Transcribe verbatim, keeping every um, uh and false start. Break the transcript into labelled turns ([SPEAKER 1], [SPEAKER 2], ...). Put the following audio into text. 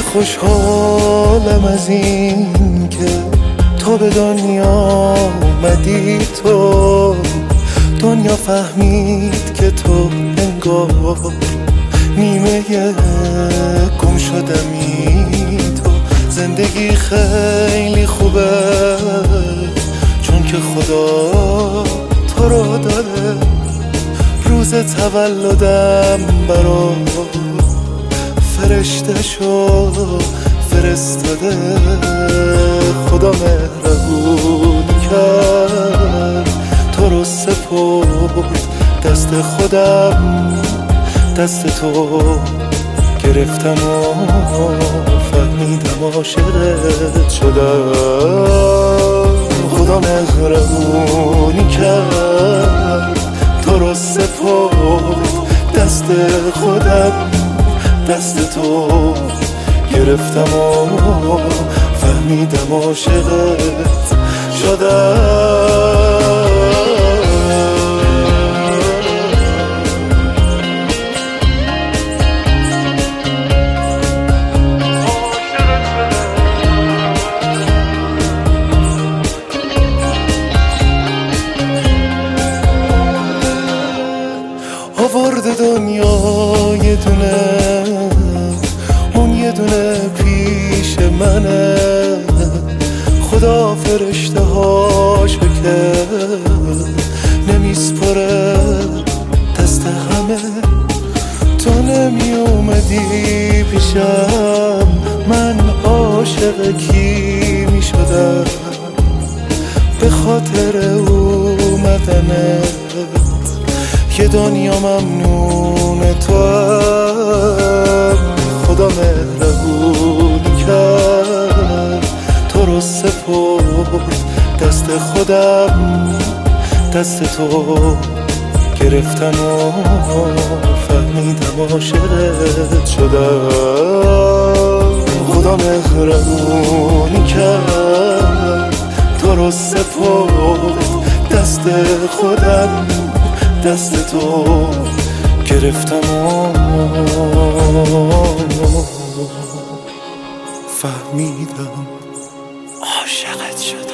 [SPEAKER 1] خوشحالم از این که تو به دنیا آمدی، تو دنیا فهمید که تو انگار نیمه گم شدمی. تو زندگی خیلی خوبه چون که خدا تو رو داره. روز تولدم برا فرشته شو فرستاده. خدا مهربون کرد تو رو سپرد دست خودم، دست تو گرفتم و فهمیدم عاشقت شدم. خدا مهربونی کرد تو رو سپرد دست خودم، دست تو گرفتم و فهمیدم عاشقت شدم. آورد دنیا یه دونه، اون یه دونه پیش منه. خدا فرشته هاش بکرد نمیسپره دست همه. تو نمی اومدی پیشم من عاشق کی می شدم؟ به خاطر اومدنت که دنیا ممنون تو هم. خدا مهربون کرد تو رو سپرد دست خودم، دست تو گرفتم و فهمیدم عاشقت شدم. خدا مهربون کرد تو رو سپرد دست خودم، دست تو گرفتم و فهمیدم عاشقت شدم.